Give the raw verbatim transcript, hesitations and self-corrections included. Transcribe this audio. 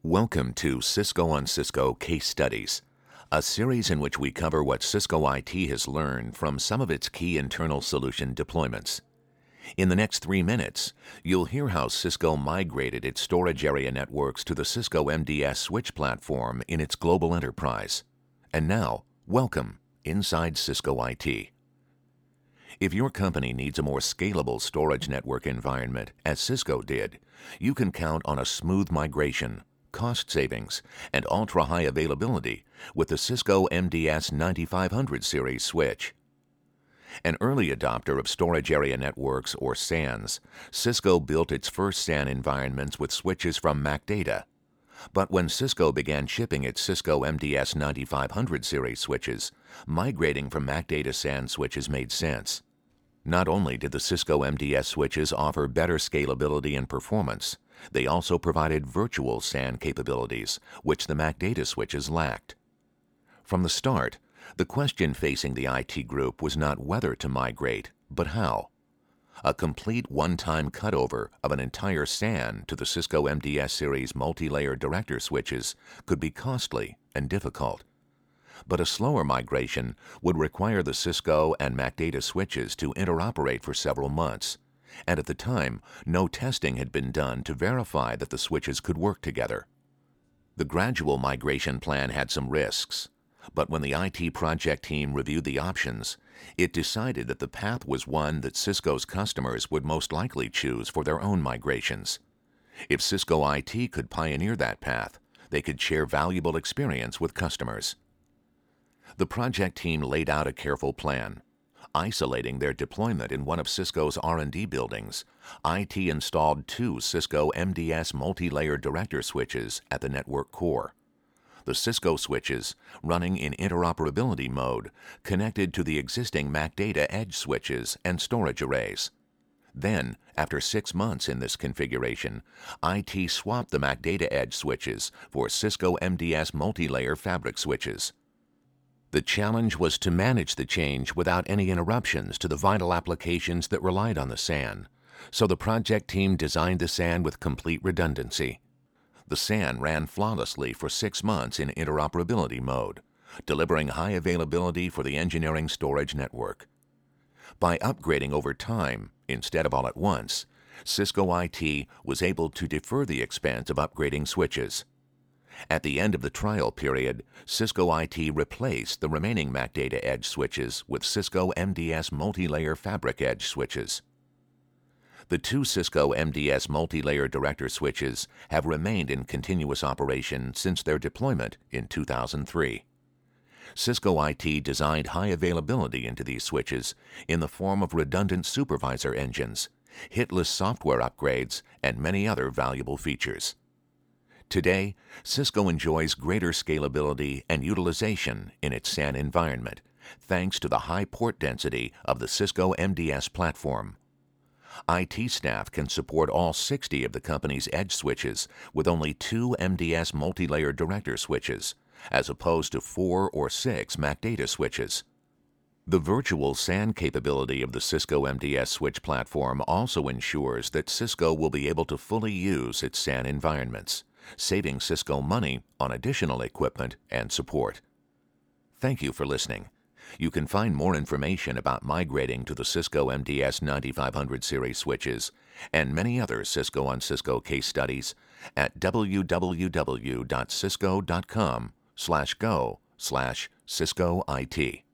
Welcome to Cisco on Cisco Case Studies, a series in which we cover what Cisco I T has learned from some of its key internal solution deployments. In the next three minutes, you'll hear how Cisco migrated its storage area networks to the Cisco M D S switch platform in its global enterprise. And now, welcome inside Cisco I T. If your company needs a more scalable storage network environment, as Cisco did, you can count on a smooth migration, cost savings, and ultra-high availability with the Cisco M D S ninety-five hundred series switch. An early adopter of storage area networks, or S A Ns, Cisco built its first S A N environments with switches from MacData. But when Cisco began shipping its Cisco M D S ninety-five hundred series switches, migrating from MacData S A N switches made sense. Not only did the Cisco M D S switches offer better scalability and performance, they also provided virtual S A N capabilities, which the MacData switches lacked. From the start, the question facing the I T group was not whether to migrate, but how. A complete one-time cutover of an entire S A N to the Cisco M D S series multi-layer director switches could be costly and difficult. But a slower migration would require the Cisco and MacData switches to interoperate for several months, and at the time, no testing had been done to verify that the switches could work together. The gradual migration plan had some risks, but when the I T project team reviewed the options, it decided that the path was one that Cisco's customers would most likely choose for their own migrations. If Cisco I T could pioneer that path, they could share valuable experience with customers. The project team laid out a careful plan. Isolating their deployment in one of Cisco's R and D buildings, I T installed two Cisco M D S multi-layer director switches at the network core. The Cisco switches, running in interoperability mode, connected to the existing MacData edge switches and storage arrays. Then, after six months in this configuration, I T swapped the MacData edge switches for Cisco M D S multi-layer fabric switches. The challenge was to manage the change without any interruptions to the vital applications that relied on the S A N, so the project team designed the S A N with complete redundancy. The S A N ran flawlessly for six months in interoperability mode, delivering high availability for the engineering storage network. By upgrading over time, instead of all at once, Cisco I T was able to defer the expense of upgrading switches. At the end of the trial period, Cisco I T replaced the remaining MacData edge switches with Cisco M D S multi-layer fabric edge switches. The two Cisco M D S multi-layer director switches have remained in continuous operation since their deployment in two thousand three. Cisco I T designed high availability into these switches in the form of redundant supervisor engines, hitless software upgrades, and many other valuable features. Today, Cisco enjoys greater scalability and utilization in its S A N environment, thanks to the high port density of the Cisco M D S platform. I T staff can support all sixty of the company's edge switches with only two M D S multi-layer director switches, as opposed to four or six MacData switches. The virtual S A N capability of the Cisco M D S switch platform also ensures that Cisco will be able to fully use its S A N environments, saving Cisco money on additional equipment and support. Thank you for listening. You can find more information about migrating to the Cisco M D S ninety-five hundred series switches and many other Cisco on Cisco case studies at w w w dot cisco dot com slash go slash Cisco I T.